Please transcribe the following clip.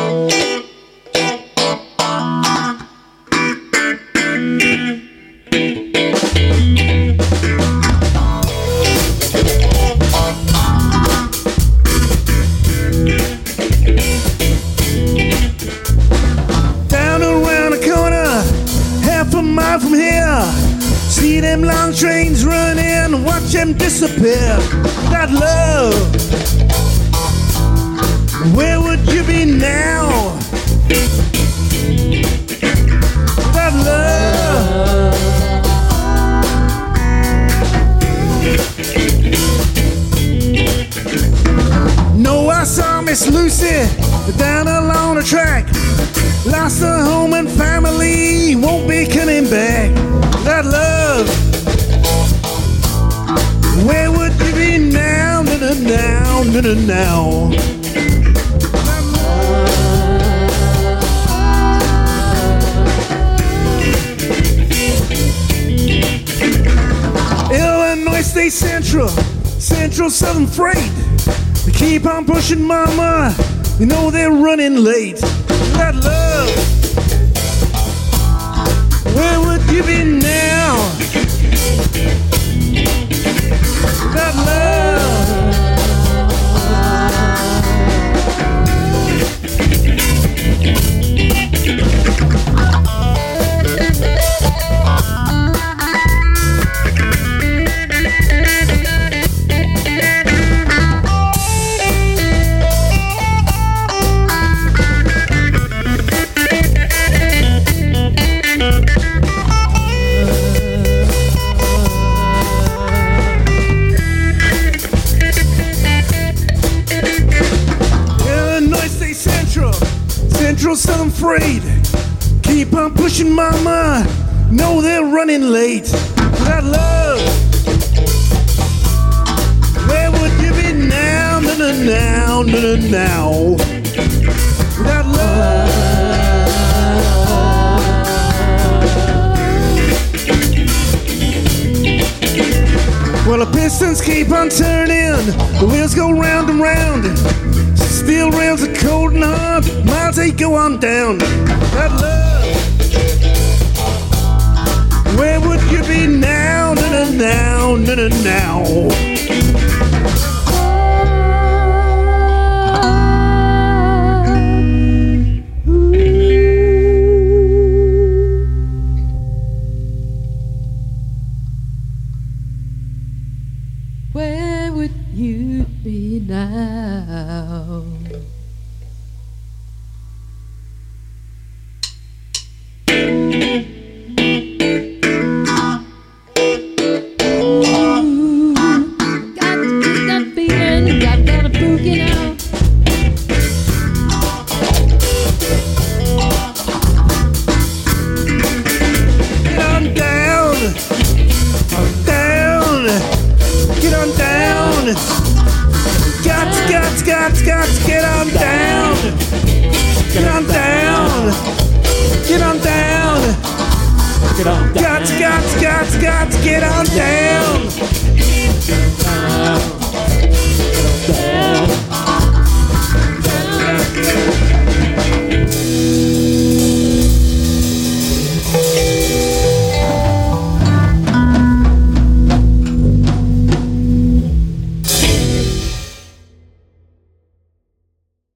From here, see them long trains running, watch them disappear. That love, where would you be now? That love, no, I saw Miss Lucy down along the track. Lost her home and family, won't be coming back. That love, where would you be now? Now. Illinois State Central Southern Freight. They keep on pushing, mama, you know they're running late. That love, where would you be now? That Central Southern Freight, keep on pushing, mama, know they're running late. That love, where would you be now? Now. That love, well, the pistons keep on turning, the wheels go round and round. Steel rails are cold and hard, miles they go on down. That love, where would you be now? Now. Where would you be now? Got to get on down. Get on down. Get on down. Got to get on down.